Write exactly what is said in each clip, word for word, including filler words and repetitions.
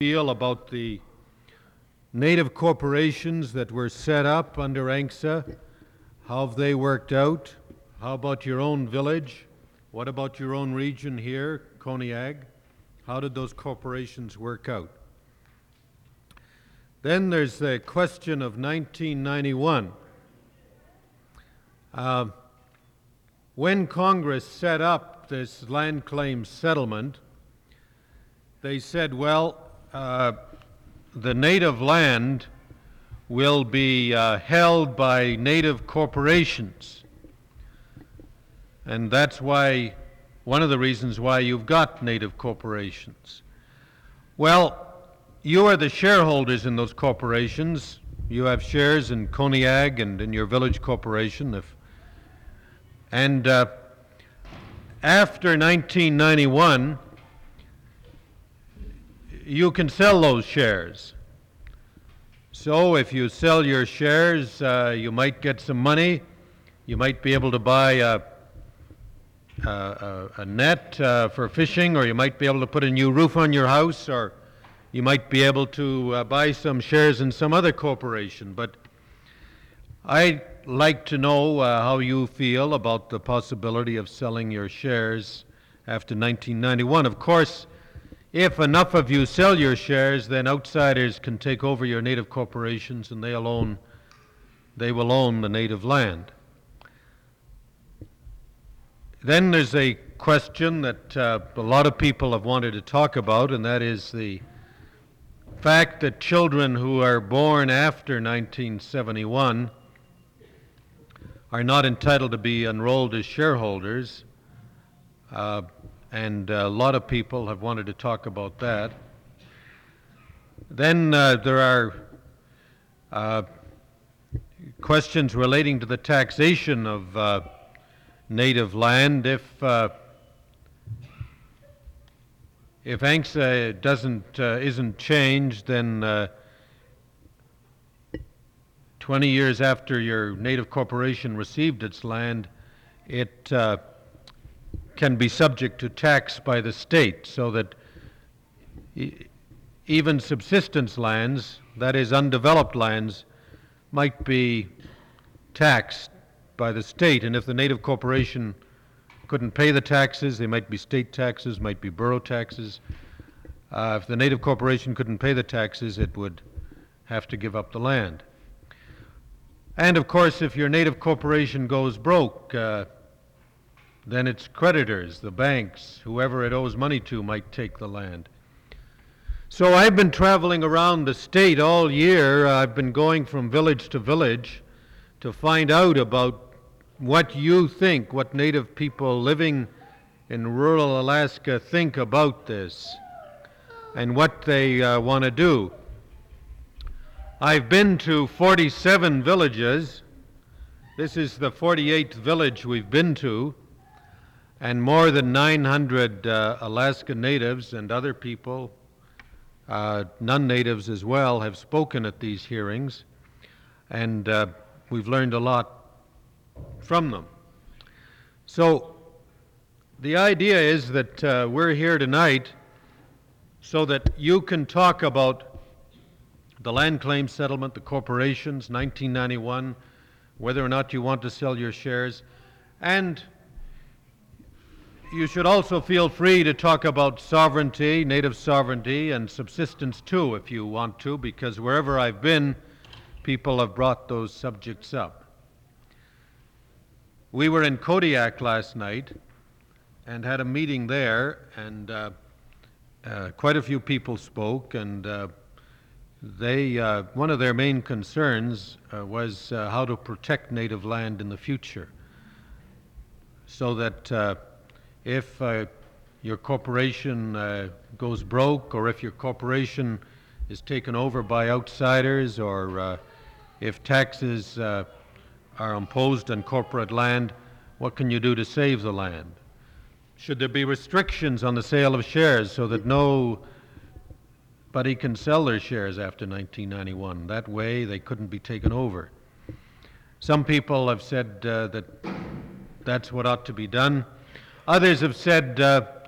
feel about the native corporations that were set up under A N C S A? How have they worked out? How about your own village? What about your own region here, Koniag? How did those corporations work out? Then there's the question of nineteen ninety-one. Uh, when Congress set up this land claim settlement, they said, well, uh, the native land will be uh, held by native corporations. And that's why, one of the reasons why you've got native corporations. Well, you are the shareholders in those corporations. You have shares in Koniag and in your village corporation. If, and uh, after nineteen ninety-one, you can sell those shares. So if you sell your shares, uh, you might get some money. You might be able to buy a, a, a, a net uh, for fishing, or you might be able to put a new roof on your house, or you might be able to uh, buy some shares in some other corporation. But I'd like to know uh, how you feel about the possibility of selling your shares after nineteen ninety-one. Of course, if enough of you sell your shares, then outsiders can take over your native corporations and they'll own, they will own the native land. Then there's a question that uh, a lot of people have wanted to talk about, and that is the fact that children who are born after nineteen seventy-one are not entitled to be enrolled as shareholders. Uh, And a lot of people have wanted to talk about that. Then uh, there are uh, questions relating to the taxation of uh, native land. If uh, if A N C S A doesn't uh, isn't changed, then uh, twenty years after your native corporation received its land, it uh, can be subject to tax by the state, so that e even subsistence lands, that is undeveloped lands, might be taxed by the state. And if the native corporation couldn't pay the taxes, they might be state taxes, might be borough taxes. Uh, if the native corporation couldn't pay the taxes, it would have to give up the land. And of course, if your native corporation goes broke, uh, then its creditors, the banks, whoever it owes money to, might take the land. So I've been traveling around the state all year. I've been going from village to village to find out about what you think, what Native people living in rural Alaska think about this and what they uh, want to do. I've been to forty-seven villages. This is the forty-eighth village we've been to. And more than nine hundred uh, Alaska Natives and other people, uh, non-natives as well, have spoken at these hearings, and uh, we've learned a lot from them. So the idea is that uh, we're here tonight so that you can talk about the land claim settlement, the corporations, nineteen ninety-one, whether or not you want to sell your shares, and you should also feel free to talk about sovereignty, native sovereignty, and subsistence too, if you want to, because wherever I've been, people have brought those subjects up. We were in Kodiak last night and had a meeting there, and uh, uh, quite a few people spoke, and uh, they, uh, one of their main concerns uh, was uh, how to protect native land in the future, so that uh, if uh, your corporation uh, goes broke, or if your corporation is taken over by outsiders, or uh, if taxes uh, are imposed on corporate land, what can you do to save the land? Should there be restrictions on the sale of shares so that nobody can sell their shares after nineteen ninety-one? That way they couldn't be taken over. Some people have said uh, that that's what ought to be done. Others have said, uh,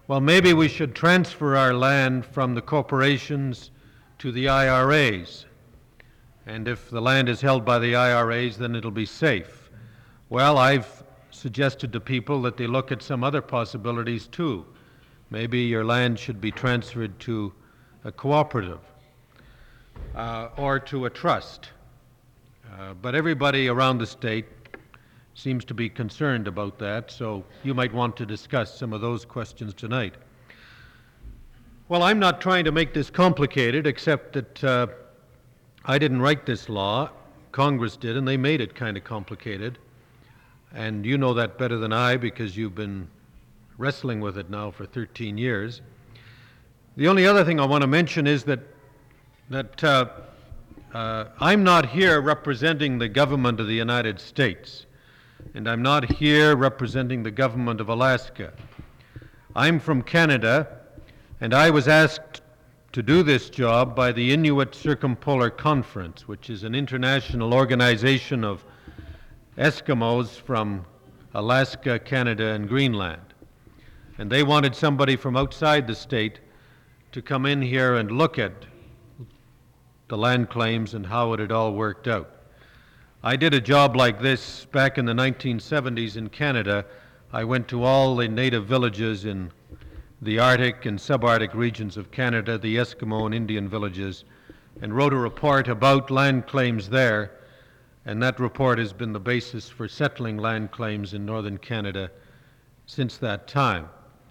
well, maybe we should transfer our land from the corporations to the I R As. And if the land is held by the I R As, then it'll be safe. Well, I've suggested to people that they look at some other possibilities too. Maybe your land should be transferred to a cooperative uh, or to a trust. Uh, but everybody around the state seems to be concerned about that, so you might want to discuss some of those questions tonight. Well, I'm not trying to make this complicated, except that uh, I didn't write this law. Congress did, and they made it kind of complicated. And you know that better than I because you've been wrestling with it now for thirteen years. The only other thing I want to mention is that, that uh, uh, I'm not here representing the government of the United States, and I'm not here representing the government of Alaska. I'm from Canada, and I was asked to do this job by the Inuit Circumpolar Conference, which is an international organization of Eskimos from Alaska, Canada, and Greenland. And they wanted somebody from outside the state to come in here and look at the land claims and how it had all worked out. I did a job like this back in the nineteen seventies in Canada. I went to all the native villages in the Arctic and subarctic regions of Canada, the Eskimo and Indian villages, and wrote a report about land claims there, and that report has been the basis for settling land claims in northern Canada since that time.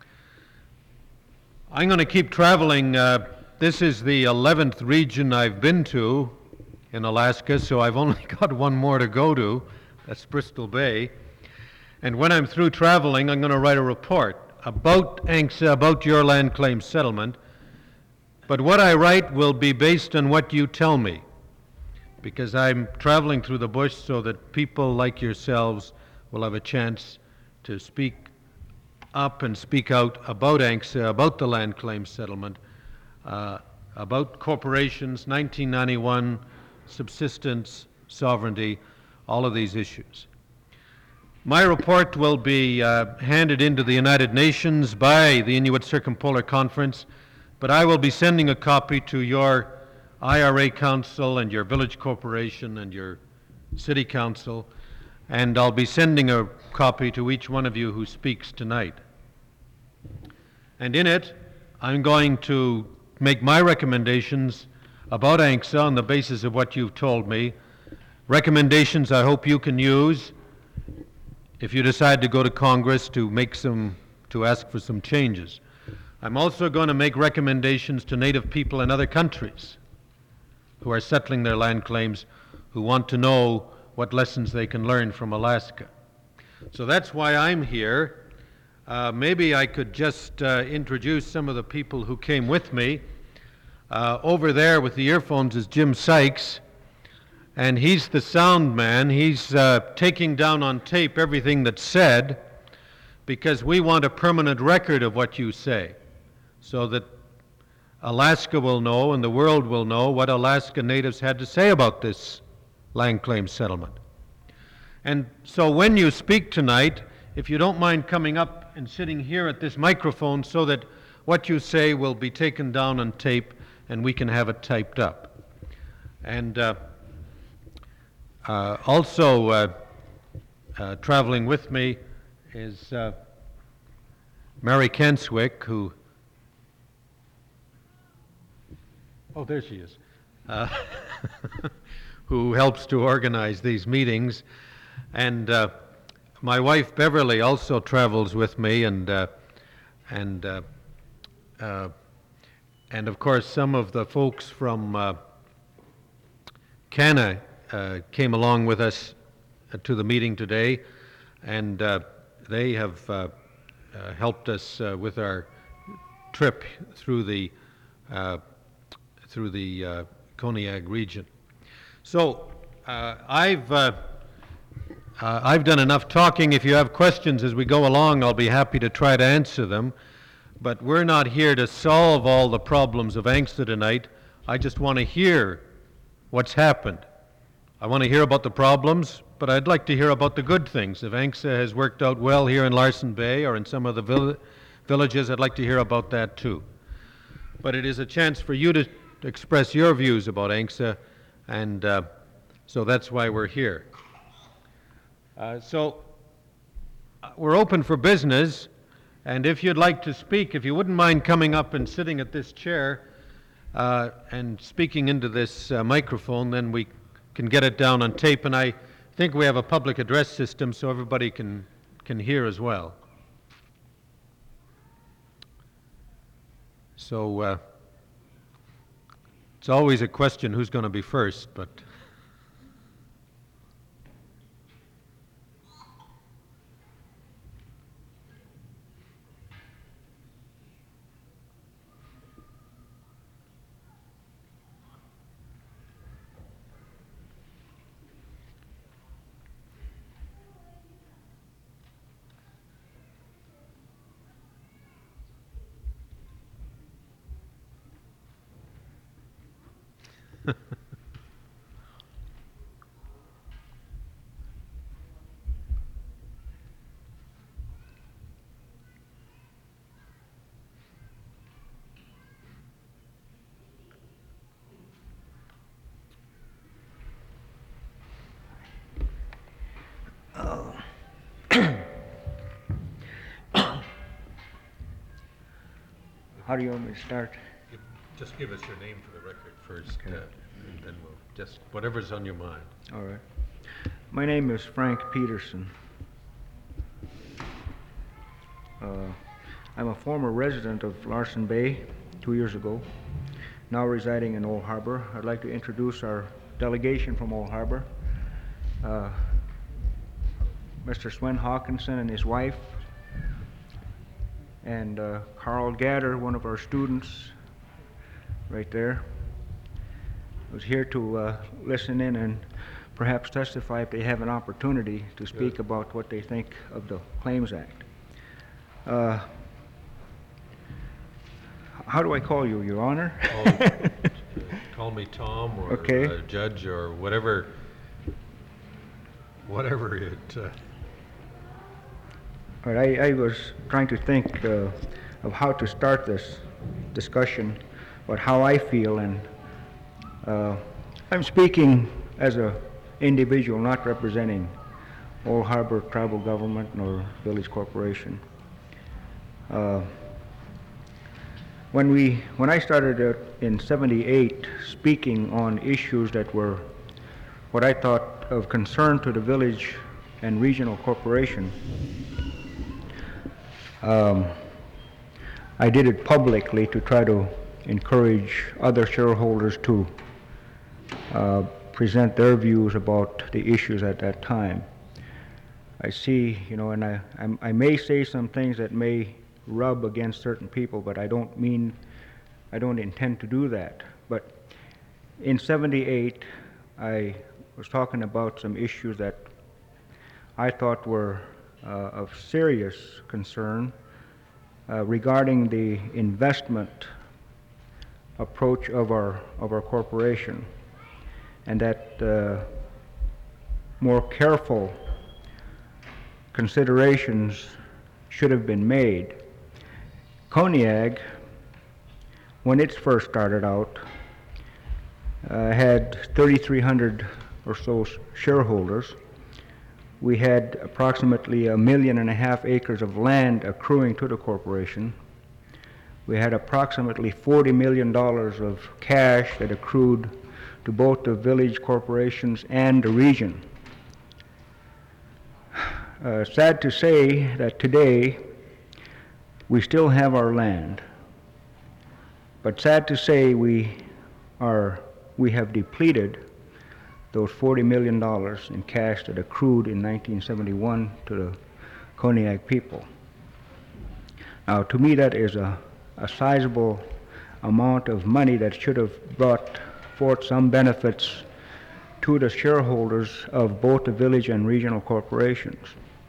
I'm going to keep traveling. Uh, this is the eleventh region I've been to in Alaska, so I've only got one more to go to. That's Bristol Bay. And when I'm through traveling, I'm going to write a report about A N C S A, about your land claim settlement. But what I write will be based on what you tell me, because I'm traveling through the bush so that people like yourselves will have a chance to speak up and speak out about A N C S A, about the land claim settlement, uh, about corporations, nineteen ninety-one, subsistence, sovereignty, all of these issues. My report will be uh, handed into the United Nations by the Inuit Circumpolar Conference, but I will be sending a copy to your I R A Council and your village corporation and your city council, and I'll be sending a copy to each one of you who speaks tonight. And in it, I'm going to make my recommendations about A N C S A on the basis of what you've told me, recommendations I hope you can use if you decide to go to Congress to make some, to ask for some changes. I'm also going to make recommendations to Native people in other countries who are settling their land claims, who want to know what lessons they can learn from Alaska. So that's why I'm here. Uh, maybe I could just uh, introduce some of the people who came with me. Uh, over there with the earphones is Jim Sykes, and he's the sound man. He's uh, taking down on tape everything that's said, because we want a permanent record of what you say, so that Alaska will know and the world will know what Alaska natives had to say about this land claim settlement. And so when you speak tonight, if you don't mind coming up and sitting here at this microphone so that what you say will be taken down on tape and we can have it typed up. And uh, uh, also uh, uh, traveling with me is uh, Mary Kenswick, who Oh, there she is, uh, who helps to organize these meetings. And uh, my wife Beverly also travels with me, and uh, and uh, uh, and of course some of the folks from uh, Canada uh, came along with us to the meeting today, and uh, they have uh, uh, helped us uh, with our trip through the uh, through the uh, Koniag region. So uh, I've uh, uh, I've done enough talking. If you have questions as we go along, I'll be happy to try to answer them. But we're not here to solve all the problems of A N C S A tonight. I just want to hear what's happened. I want to hear about the problems, but I'd like to hear about the good things. If A N C S A has worked out well here in Larsen Bay or in some of the vill villages, I'd like to hear about that too. But it is a chance for you to express your views about A N C S A, and uh, so that's why we're here. Uh, so uh, we're open for business, and if you'd like to speak, if you wouldn't mind coming up and sitting at this chair uh, and speaking into this uh, microphone, then we can get it down on tape, and I think we have a public address system so everybody can, can hear as well. So uh, it's always a question who's going to be first, but How do you want me to start? just give us your name for the record first, okay. uh, and then we'll just, whatever's on your mind. All right. My name is Frank Peterson. Uh, I'm a former resident of Larsen Bay two years ago, now residing in Old Harbor. I'd like to introduce our delegation from Old Harbor. Uh, Mister Sven Hawkinson and his wife, and uh, Carl Gatter, one of our students, right there, who's here to uh, listen in and perhaps testify if they have an opportunity to speak Good. About what they think of the Claims Act. Uh, how do I call you, Your Honor? Oh, uh, call me Tom or okay. uh, Judge or whatever, whatever it... Uh, All right, I, I was trying to think uh, of how to start this discussion, about how I feel, and uh, I'm speaking as an individual, not representing Old Harbor Tribal Government nor Village Corporation. Uh, when we, when I started uh, in seventy-eight speaking on issues that were what I thought of concern to the village and regional corporation, Um, I did it publicly to try to encourage other shareholders to uh, present their views about the issues at that time. I see, you know, and I, I'm, I may say some things that may rub against certain people, but I don't mean, I don't intend to do that. But in seventy-eight, I was talking about some issues that I thought were Uh, of serious concern uh, regarding the investment approach of our of our corporation, and that uh, more careful considerations should have been made. CONEAG, when it first started out, uh, had thirty-three hundred or so shareholders. We had approximately a million and a half acres of land accruing to the corporation. We had approximately forty million dollars of cash that accrued to both the village corporations and the region. Uh, sad to say that today we still have our land, but sad to say we are we have depleted those forty million dollars in cash that accrued in nineteen seventy-one to the CONEAG people. Now, to me, that is a, a sizable amount of money that should have brought forth some benefits to the shareholders of both the village and regional corporations.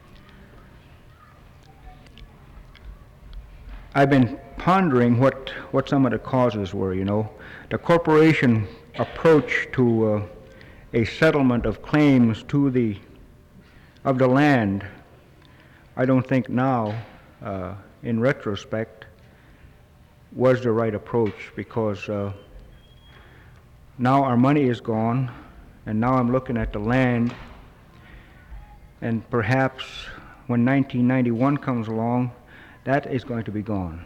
I've been pondering what, what some of the causes were, you know. The corporation approach to uh, a settlement of claims to the of the land, I don't think now uh, in retrospect, was the right approach, because uh, now our money is gone, and now I'm looking at the land, and perhaps when nineteen ninety-one comes along, that is going to be gone,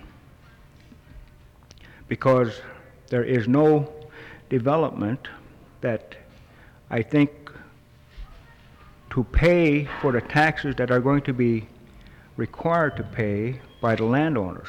because there is no development that I think to pay for the taxes that are going to be required to pay by the landowners.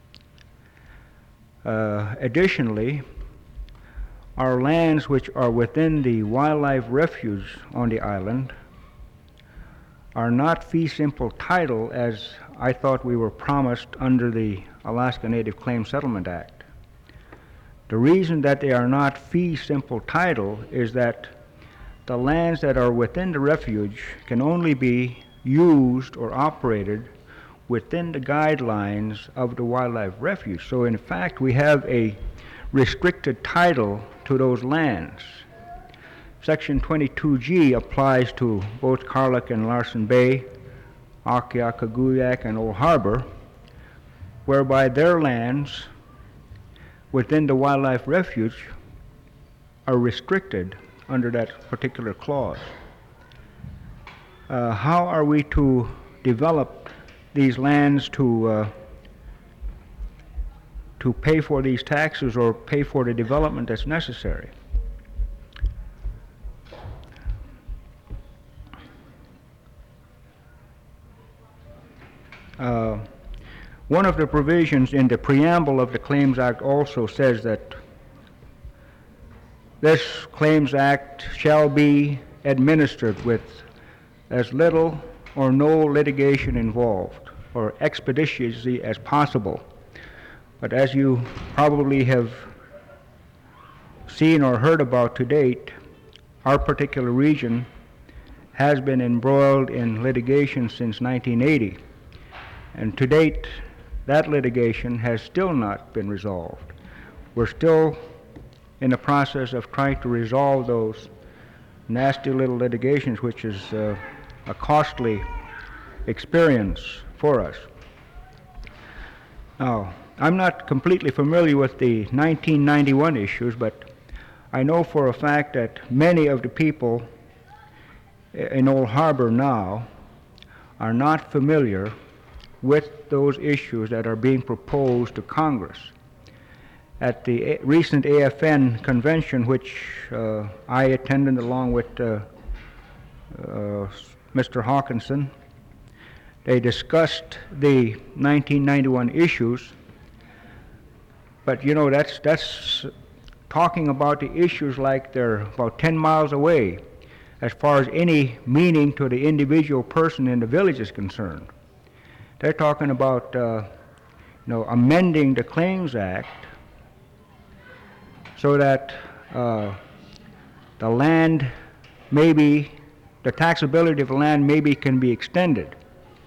Uh, additionally, our lands which are within the wildlife refuge on the island are not fee simple title as I thought we were promised under the Alaska Native Claims Settlement Act. The reason that they are not fee simple title is that the lands that are within the refuge can only be used or operated within the guidelines of the wildlife refuge. So in fact, we have a restricted title to those lands. Section twenty-two G applies to both Karluk and Larsen Bay, Akiakaguyak and Old Harbor, whereby their lands within the wildlife refuge are restricted under that particular clause. Uh, how are we to develop these lands to uh, to pay for these taxes or pay for the development that's necessary? Uh, one of the provisions in the preamble of the Claims Act also says that this Claims Act shall be administered with as little or no litigation involved, or expeditiously as possible. But as you probably have seen or heard about to date, our particular region has been embroiled in litigation since nineteen eighty. And to date, that litigation has still not been resolved. We're still in the process of trying to resolve those nasty little litigations, which is uh, a costly experience for us. Now, I'm not completely familiar with the nineteen ninety-one issues, but I know for a fact that many of the people in Old Harbor now are not familiar with those issues that are being proposed to Congress. At the a- recent A F N convention, which uh, I attended along with uh, uh, Mister Hawkinson, they discussed the nineteen ninety-one issues, but you know, that's, that's talking about the issues like they're about ten miles away as far as any meaning to the individual person in the village is concerned. They're talking about uh, you know, amending the Claims Act so that uh, the land maybe, the taxability of the land maybe can be extended.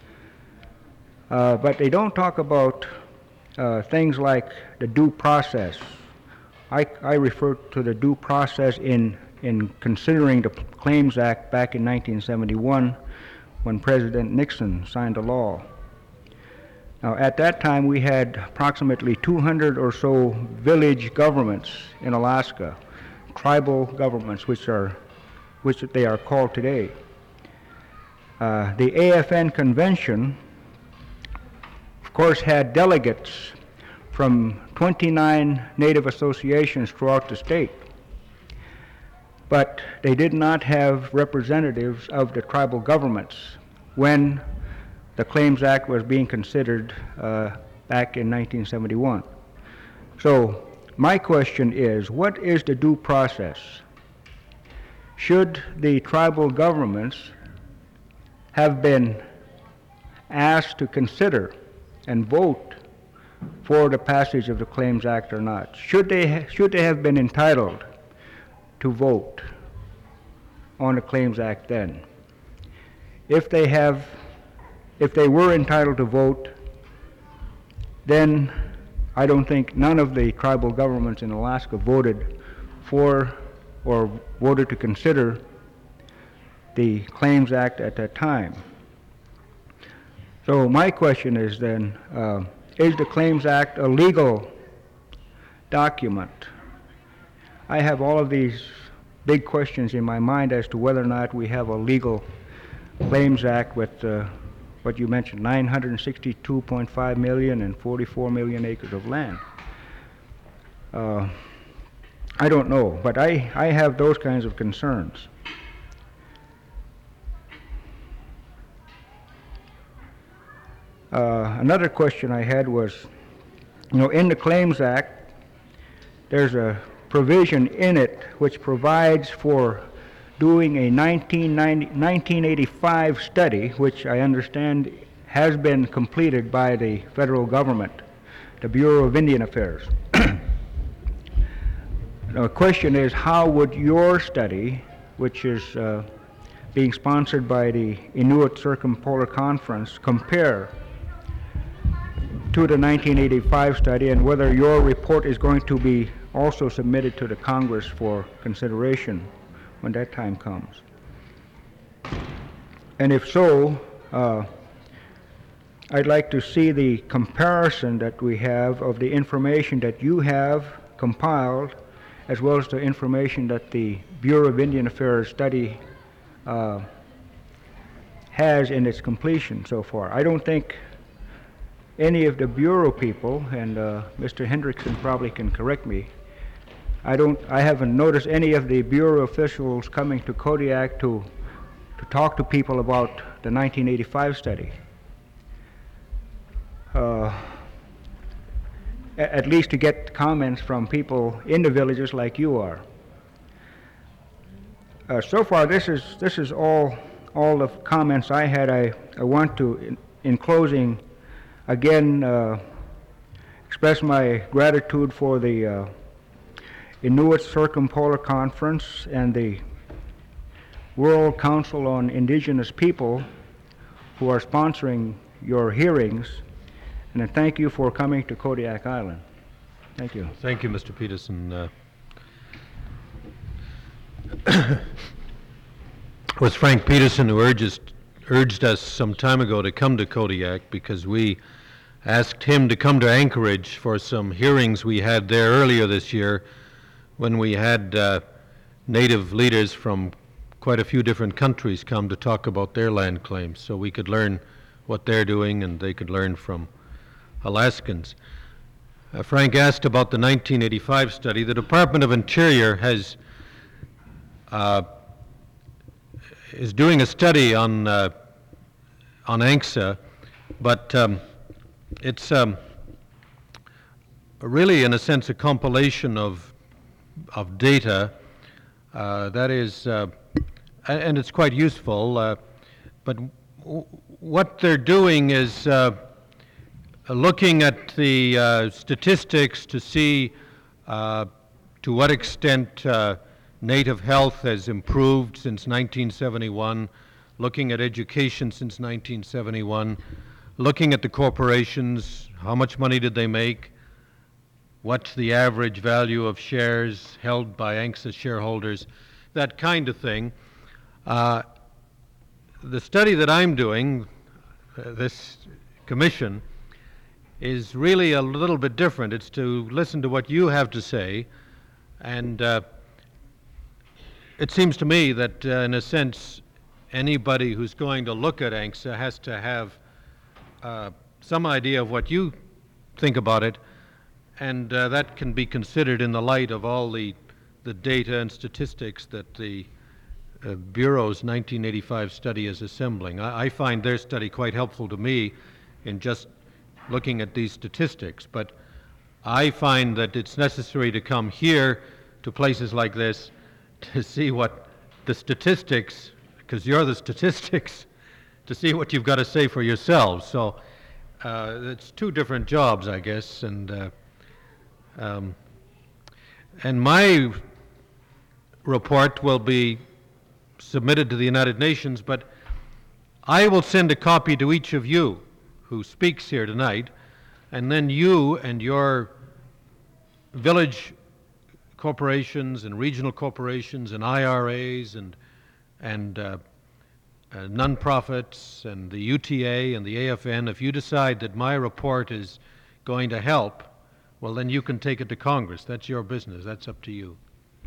Uh, but they don't talk about uh, things like the due process. I, I refer to the due process in, in considering the Claims Act back in nineteen seventy-one when President Nixon signed the law. Now, at that time, we had approximately two hundred or so village governments in Alaska, tribal governments, which are, which they are called today. Uh, the A F N convention, of course, had delegates from twenty-nine Native associations throughout the state, but they did not have representatives of the tribal governments when the Claims Act was being considered uh, back in nineteen seventy-one. So my question is, what is the due process? Should the tribal governments have been asked to consider and vote for the passage of the Claims Act or not? Should they, ha- should they have been entitled to vote on the Claims Act then? If they have If they were entitled to vote, then I don't think none of the tribal governments in Alaska voted for or voted to consider the Claims Act at that time. So my question is then, uh, is the Claims Act a legal document? I have all of these big questions in my mind as to whether or not we have a legal Claims Act with uh, what you mentioned, nine hundred sixty-two point five million and forty-four million acres of land. Uh, I don't know, but I, I have those kinds of concerns. Uh, another question I had was, you know, in the Claims Act, there's a provision in it which provides for doing a nineteen eighty-five study, which I understand has been completed by the federal government, the Bureau of Indian Affairs. The question is, how would your study, which is uh, being sponsored by the Inuit Circumpolar Conference, compare to the nineteen eighty-five study, and whether your report is going to be also submitted to the Congress for consideration when that time comes? And if so, uh, I'd like to see the comparison that we have of the information that you have compiled as well as the information that the Bureau of Indian Affairs study uh, has in its completion so far. I don't think any of the Bureau people, and uh, Mister Hendrickson probably can correct me, I don't, I haven't noticed any of the Bureau officials coming to Kodiak to, to talk to people about the nineteen eighty-five study. Uh, at least to get comments from people in the villages like you are. Uh, so far, this is this is all all the comments I had. I, I want to, in, in closing, again uh, express my gratitude for the uh, Inuit Circumpolar Conference and the World Council on Indigenous People who are sponsoring your hearings. And I thank you for coming to Kodiak Island. Thank you. Thank you, Mister Peterson. Uh, it was Frank Peterson who urged, urged us some time ago to come to Kodiak because we asked him to come to Anchorage for some hearings we had there earlier this year when we had uh, native leaders from quite a few different countries come to talk about their land claims so we could learn what they're doing and they could learn from Alaskans. Uh, Frank asked about the nineteen eighty-five study. The Department of Interior has uh, is doing a study on uh, on A N C S A, but um, it's um, really, in a sense, a compilation of of data. Uh, that is, uh, and it's quite useful. Uh, but w what they're doing is Uh, looking at the uh, statistics to see uh, to what extent uh, native health has improved since nineteen seventy-one, looking at education since nineteen seventy-one, looking at the corporations, how much money did they make, what's the average value of shares held by A N C S A shareholders, that kind of thing. Uh, the study that I'm doing, uh, this commission, is really a little bit different. It's to listen to what you have to say, and uh, it seems to me that, uh, in a sense, anybody who's going to look at A N C S A has to have uh, some idea of what you think about it, and uh, that can be considered in the light of all the, the data and statistics that the uh, Bureau's nineteen eighty-five study is assembling. I, I find their study quite helpful to me in just looking at these statistics, but I find that it's necessary to come here to places like this to see what the statistics, because you're the statistics, to see what you've got to say for yourselves. So uh, it's two different jobs, I guess, and uh, um, and my report will be submitted to the United Nations, but I will send a copy to each of you who speaks here tonight, and then you and your village corporations and regional corporations and I R As and and uh, uh, nonprofits and the U T A and the A F N, if you decide that my report is going to help, well, then you can take it to Congress. That's your business. That's up to you.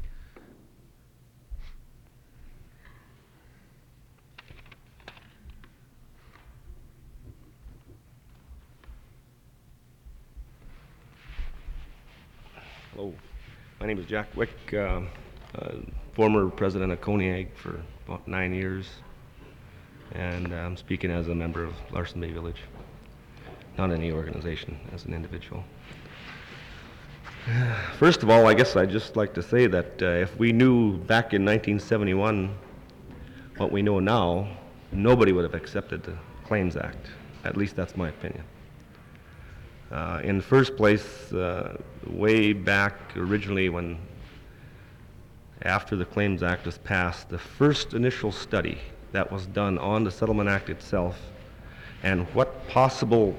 Hello, my name is Jack Wick, uh, uh, former president of Koniag for about nine years, and I'm speaking as a member of Larsen Bay Village, not any organization, as an individual. First of all, I guess I'd just like to say that uh, if we knew back in nineteen seventy-one what we know now, nobody would have accepted the Claims Act. At least that's my opinion. Uh, in the first place, uh, way back originally when, after the Claims Act was passed, the first initial study that was done on the Settlement Act itself and what possible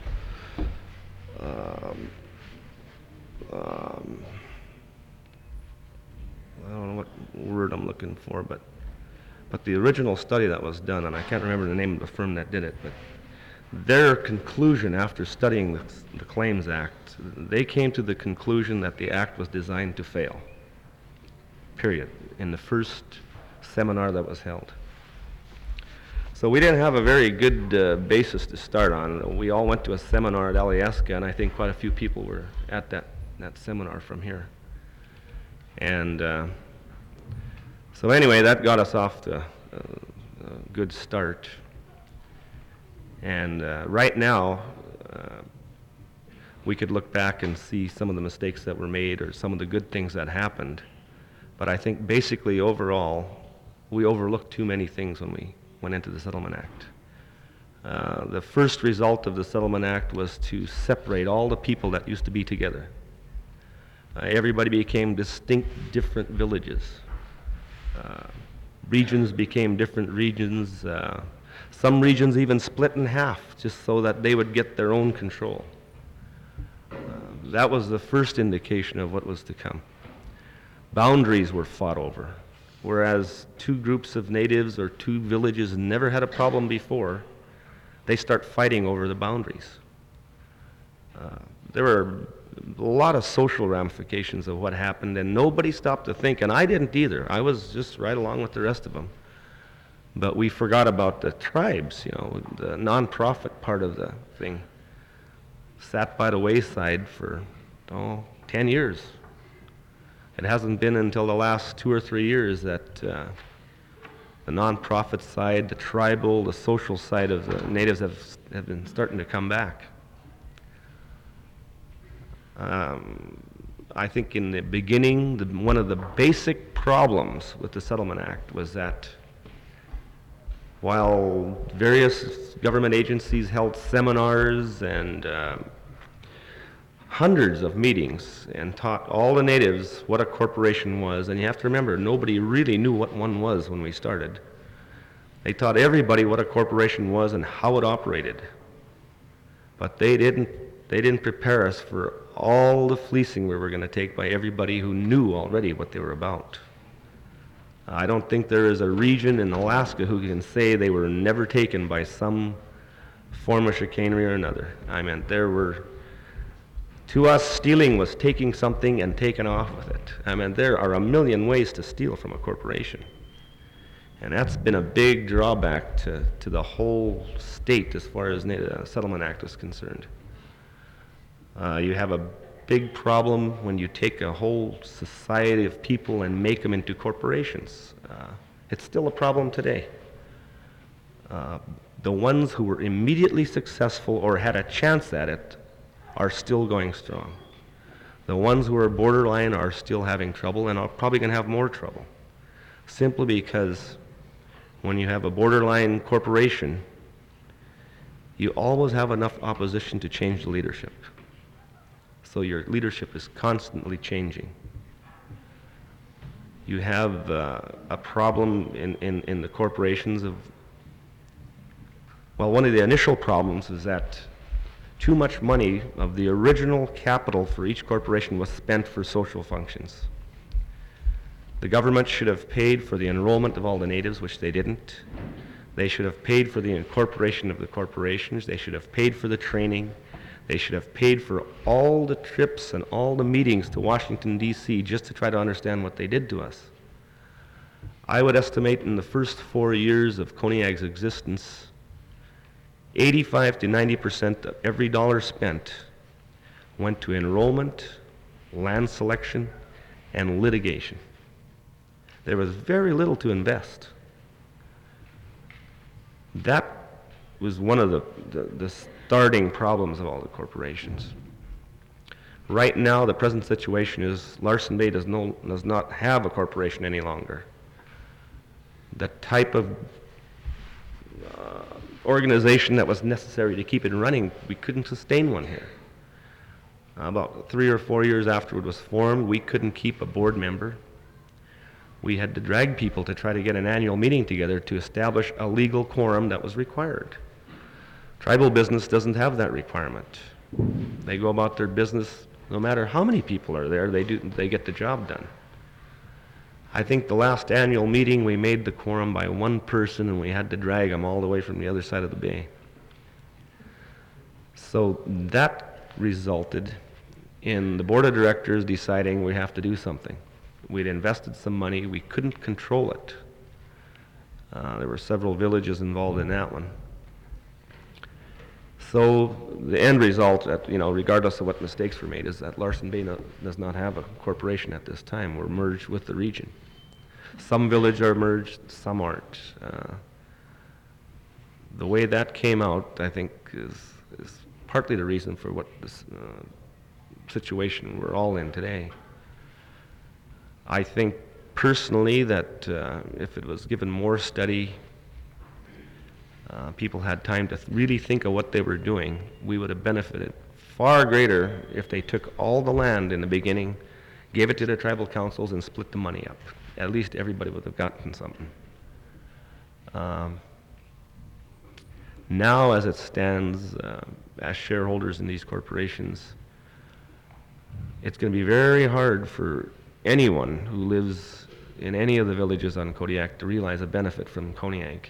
um, um, I don't know what word I'm looking for, but but the original study that was done, and I can't remember the name of the firm that did it, but their conclusion after studying the, the Claims Act, they came to the conclusion that the act was designed to fail, period, in the first seminar that was held. So we didn't have a very good uh, basis to start on. We all went to a seminar at Alyeska, and I think quite a few people were at that, that seminar from here. And uh, so anyway, that got us off to a, a good start. And uh, right now, uh, we could look back and see some of the mistakes that were made or some of the good things that happened. But I think basically overall, we overlooked too many things when we went into the Settlement Act. Uh, the first result of the Settlement Act was to separate all the people that used to be together. Uh, everybody became distinct, different villages. Uh, regions became different regions. Uh, Some regions even split in half just so that they would get their own control. Uh, that was the first indication of what was to come. Boundaries were fought over, whereas two groups of natives or two villages never had a problem before, they start fighting over the boundaries. Uh, there were a lot of social ramifications of what happened, and nobody stopped to think, and I didn't either. I was just right along with the rest of them. But we forgot about the tribes, you know, the non-profit part of the thing. Sat by the wayside for, oh, ten years. It hasn't been until the last two or three years that uh, the non-profit side, the tribal, the social side of the natives have, have been starting to come back. Um, I think in the beginning, the, one of the basic problems with the Settlement Act was that while various government agencies held seminars and uh, hundreds of meetings and taught all the natives what a corporation was, and you have to remember, nobody really knew what one was when we started. They taught everybody what a corporation was and how it operated. But they didn't, they didn't prepare us for all the fleecing we were going to take by everybody who knew already what they were about. I don't think there is a region in Alaska who can say they were never taken by some form of chicanery or another. I mean, there were, to us, stealing was taking something and taking off with it. I mean, there are a million ways to steal from a corporation. And that's been a big drawback to, to the whole state as far as the Settlement Act is concerned. Uh, you have a big problem when you take a whole society of people and make them into corporations. Uh, it's still a problem today. Uh, the ones who were immediately successful or had a chance at it are still going strong. The ones who are borderline are still having trouble and are probably going to have more trouble, simply because when you have a borderline corporation, you always have enough opposition to change the leadership. So your leadership is constantly changing. You have uh, a problem in, in, in the corporations of, well, one of the initial problems is that too much money of the original capital for each corporation was spent for social functions. The government should have paid for the enrollment of all the natives, which they didn't. They should have paid for the incorporation of the corporations. They should have paid for the training. They should have paid for all the trips and all the meetings to Washington, D C just to try to understand what they did to us. I would estimate in the first four years of Koniag's existence, eighty-five to ninety percent of every dollar spent went to enrollment, land selection, and litigation. There was very little to invest. That was one of the, the, the starting problems of all the corporations. Right now, the present situation is Larsen Bay does, no, does not have a corporation any longer. The type of uh, organization that was necessary to keep it running, we couldn't sustain one here. About three or four years after it was formed, we couldn't keep a board member. We had to drag people to try to get an annual meeting together to establish a legal quorum that was required. Tribal business doesn't have that requirement. They go about their business, no matter how many people are there, they, do, they get the job done. I think the last annual meeting we made the quorum by one person, and we had to drag them all the way from the other side of the bay. So that resulted in the board of directors deciding we have to do something. We'd invested some money, we couldn't control it. Uh, there were several villages involved in that one. So the end result, at, you know, regardless of what mistakes were made, is that Larsen Bay no, does not have a corporation at this time. We're merged with the region. Some villages are merged, some aren't. Uh, the way that came out, I think, is, is partly the reason for what this uh, situation we're all in today. I think personally that uh, if it was given more study, uh, people had time to th really think of what they were doing, we would have benefited far greater if they took all the land in the beginning, gave it to the tribal councils, and split the money up. At least everybody would have gotten something. Um, now, as it stands, uh, as shareholders in these corporations, it's going to be very hard for anyone who lives in any of the villages on Kodiak to realize a benefit from Koniag.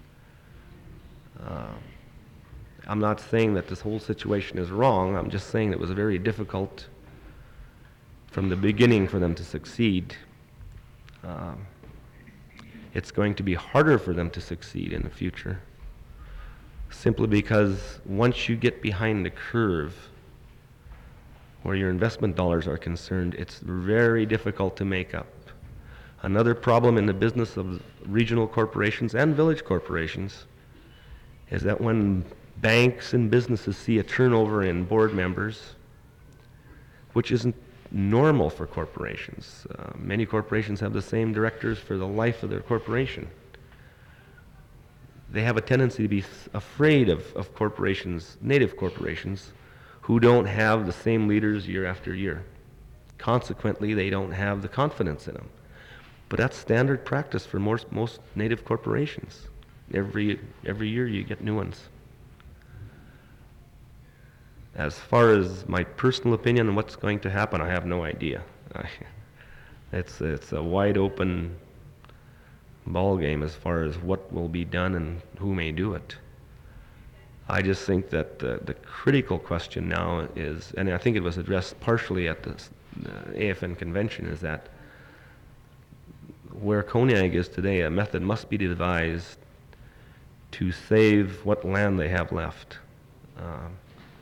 Uh, I'm not saying that this whole situation is wrong, I'm just saying it was very difficult from the beginning for them to succeed. Um, it's going to be harder for them to succeed in the future, simply because once you get behind the curve where your investment dollars are concerned, it's very difficult to make up. Another problem in the business of regional corporations and village corporations is that when banks and businesses see a turnover in board members, which isn't normal for corporations. Uh, many corporations have the same directors for the life of their corporation. They have a tendency to be afraid of, of corporations, native corporations, who don't have the same leaders year after year. Consequently, they don't have the confidence in them. But that's standard practice for most, most native corporations. Every, every year you get new ones. As far as my personal opinion on what's going to happen, I have no idea. it's, it's a wide open ball game as far as what will be done and who may do it. I just think that the, the critical question now is, and I think it was addressed partially at the uh, A F N convention, is that where Koniag is today, a method must be devised to save what land they have left. Um,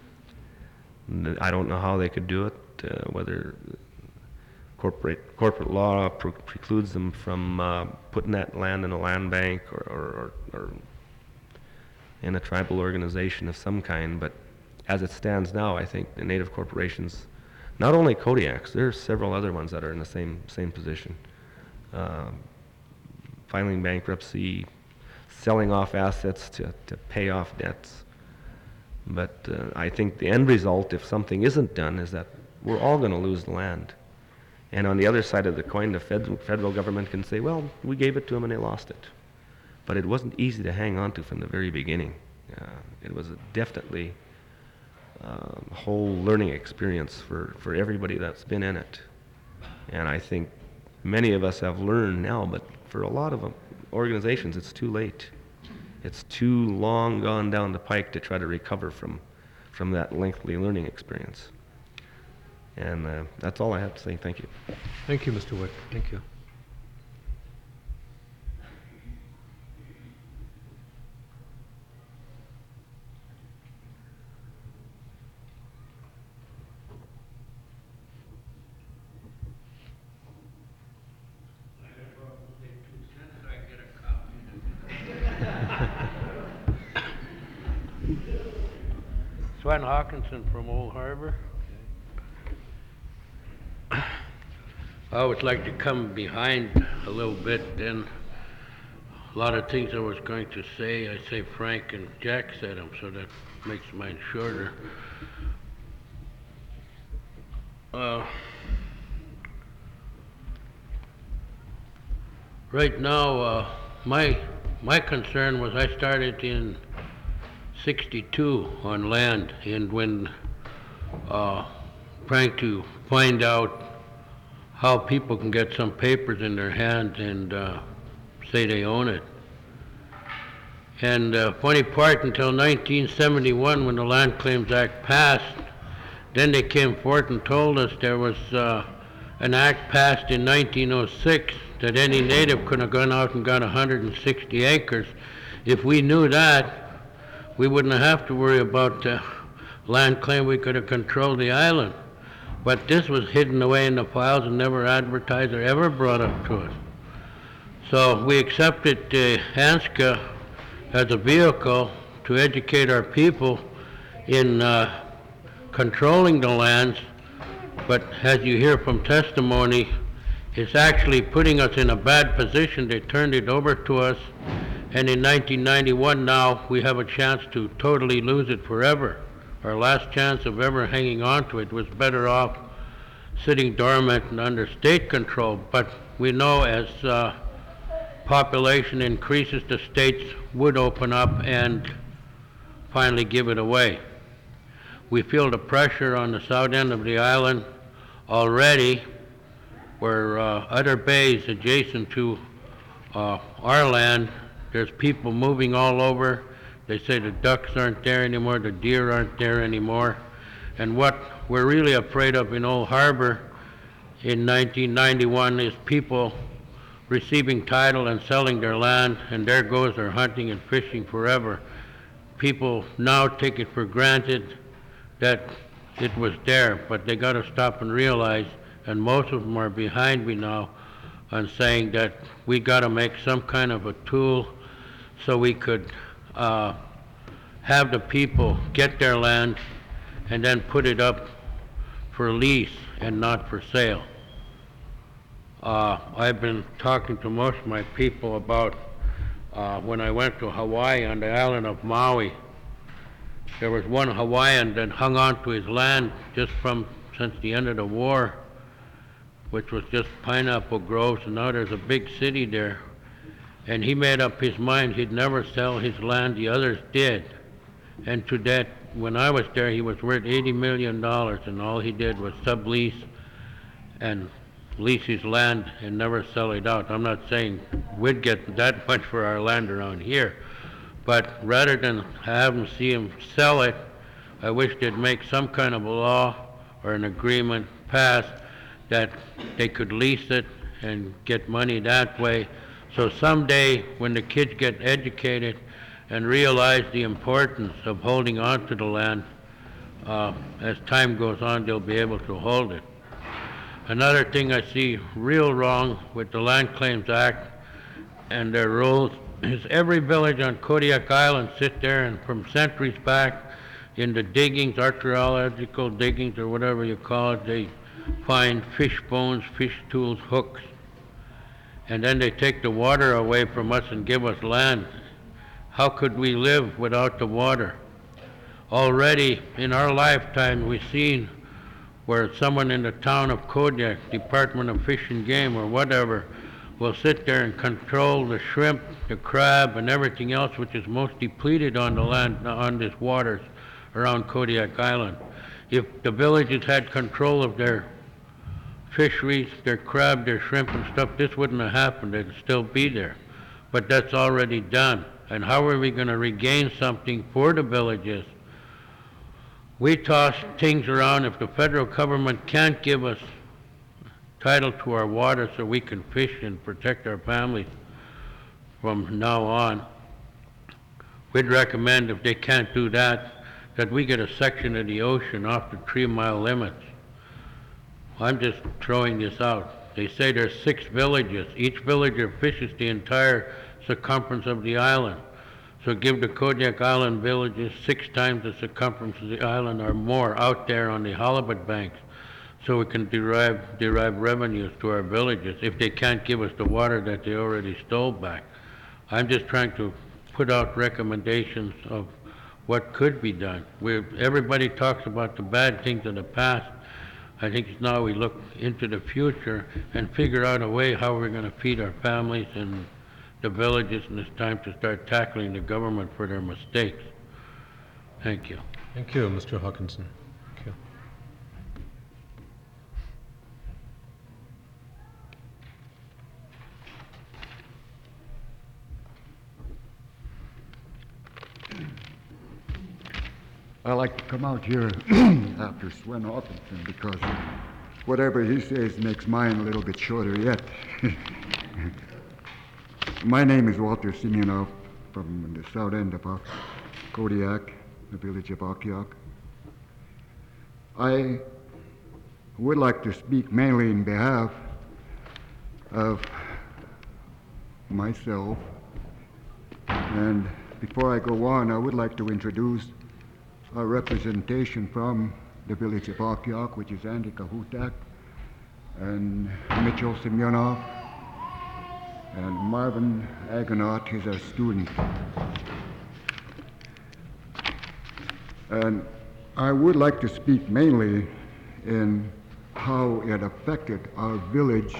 I don't know how they could do it, uh, whether corporate corporate law pre precludes them from uh, putting that land in a land bank or, or, or, or in a tribal organization of some kind, but as it stands now, I think the native corporations, not only Kodiak's, there are several other ones that are in the same, same position. Uh, filing bankruptcy, selling off assets to, to pay off debts. But uh, I think the end result, if something isn't done, is that we're all going to lose the land. And on the other side of the coin, the fed federal government can say, well, we gave it to them and they lost it. But it wasn't easy to hang on to from the very beginning. Uh, it was a definitely uh, a whole learning experience for, for everybody that's been in it. And I think many of us have learned now, but for a lot of organizations, it's too late. It's too long gone down the pike to try to recover from, from that lengthy learning experience. And uh, that's all I have to say. Thank you. Thank you, Mister Witt. Thank you. Sven Hawkinson from Old Harbor. I always like to come behind a little bit, and a lot of things I was going to say, I say Frank and Jack said them, so that makes mine shorter. Uh, right now, uh, my my concern was I started in sixty-two on land, and when uh, trying to find out how people can get some papers in their hands and uh, say they own it. And uh, funny part, until nineteen seventy-one, when the Land Claims Act passed, then they came forth and told us there was uh, an act passed in nineteen oh six that any native could have gone out and got one hundred sixty acres. If we knew that, we wouldn't have to worry about uh, land claim. We could have controlled the island. But this was hidden away in the files and never advertised or ever brought up to us. So we accepted uh, ANSCA as a vehicle to educate our people in uh, controlling the lands, but as you hear from testimony, it's actually putting us in a bad position. They turned it over to us, and in nineteen ninety-one now we have a chance to totally lose it forever. Our last chance of ever hanging on to it was better off sitting dormant and under state control. But we know as uh, population increases, the states would open up and finally give it away. We feel the pressure on the south end of the island already, where uh, other bays adjacent to uh, our land, there's people moving all over. They say the ducks aren't there anymore, the deer aren't there anymore. And what we're really afraid of in Old Harbor in nineteen ninety-one is people receiving title and selling their land, and there goes their hunting and fishing forever. People now take it for granted that it was there, but they got to stop and realize, and most of them are behind me now on saying that we got to make some kind of a tool so we could uh, have the people get their land and then put it up for lease and not for sale. Uh, I've been talking to most of my people about uh, when I went to Hawaii on the island of Maui. There was one Hawaiian that hung on to his land just from since the end of the war, which was just pineapple groves, and now there's a big city there. And he made up his mind he'd never sell his land. The others did. And to that, when I was there, he was worth eighty million dollars, and all he did was sublease and lease his land and never sell it out. I'm not saying we'd get that much for our land around here, but rather than have him see him sell it, I wish they'd make some kind of a law or an agreement passed that they could lease it and get money that way. So someday when the kids get educated and realize the importance of holding on to the land, uh, as time goes on, they'll be able to hold it. Another thing I see real wrong with the Land Claims Act and their rules is every village on Kodiak Island sit there and from centuries back in the diggings, archaeological diggings or whatever you call it, they find fish bones, fish tools, hooks, and then they take the water away from us and give us land. How could we live without the water? Already in our lifetime we've seen where someone in the town of Kodiak, Department of Fish and Game or whatever, will sit there and control the shrimp, the crab, and everything else which is most depleted on the land, on these waters around Kodiak Island. If the villages had control of their fisheries, their crab, their shrimp and stuff, this wouldn't have happened. It'd still be there. But that's already done. and how are we going to regain something for the villages? We toss things around. If the federal government can't give us title to our water so we can fish and protect our families from now on, we'd recommend, if they can't do that, that we get a section of the ocean off the three mile limits. I'm just throwing this out. They say there's six villages. Each villager fishes the entire circumference of the island. So give the Kodiak Island villages six times the circumference of the island or more out there on the halibut banks, so we can derive, derive revenues to our villages if they can't give us the water that they already stole back. I'm just trying to put out recommendations of what could be done. We're, everybody talks about the bad things of the past. I think it's now we look into the future and figure out a way how we're going to feed our families and the villages, and it's time to start tackling the government for their mistakes. Thank you. Thank you, Mister Hawkinson. Thank you. I like to come out here after Swen Hawkinson because whatever he says makes mine a little bit shorter yet. My name is Walter Simeonov from the south end of Kodiak, the village of Akiak. I would like to speak mainly in behalf of myself, and before I go on, I would like to introduce a representation from the village of Akiak, which is Andy Kahutak, and Mitchell Simeonov, and Marvin Agonaut is a student. And I would like to speak mainly in how it affected our village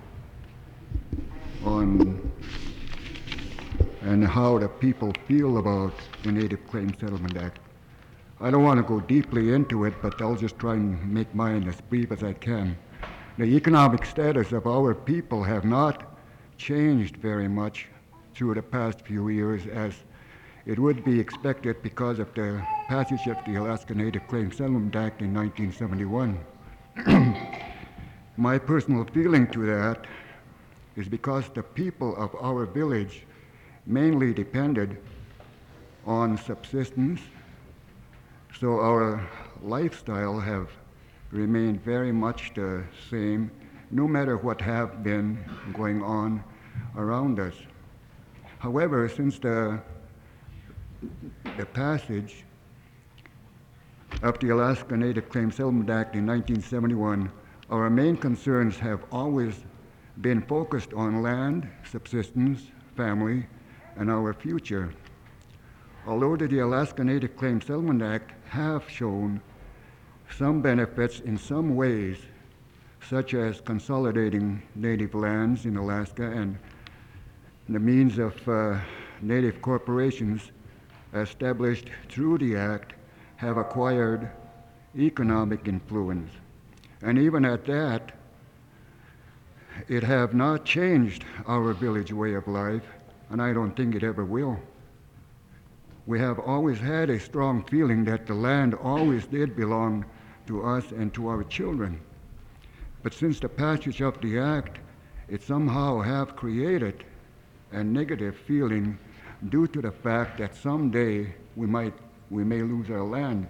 on and how the people feel about the Native Claims Settlement Act. I don't want to go deeply into it, but I'll just try and make mine as brief as I can. The economic status of our people have not changed very much through the past few years, as it would be expected because of the passage of the Alaska Native Claims Settlement Act in nineteen seventy-one. My personal feeling to that is because the people of our village mainly depended on subsistence, so our lifestyle have remained very much the same, no matter what have been going on around us. However, since the, the passage of the Alaska Native Claims Settlement Act in nineteen seventy-one, our main concerns have always been focused on land, subsistence, family, and our future. Although the Alaska Native Claims Settlement Act have shown some benefits in some ways, such as consolidating native lands in Alaska and the means of uh, native corporations established through the act have acquired economic influence. And even at that, it have not changed our village way of life, and I don't think it ever will. We have always had a strong feeling that the land always did belong to us and to our children. But since the passage of the act, it somehow have created a negative feeling due to the fact that someday we might we may lose our land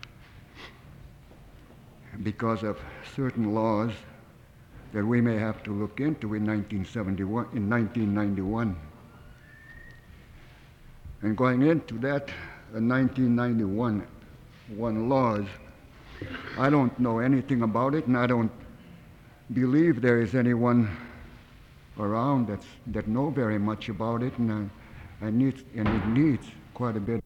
because of certain laws that we may have to look into in nineteen seventy-one, in nineteen ninety-one. And going into that uh, nineteen ninety-one one laws, I don't know anything about it, and I don't believe there is anyone around that's, that know very much about it, and, uh, and, needs, and it needs quite a bit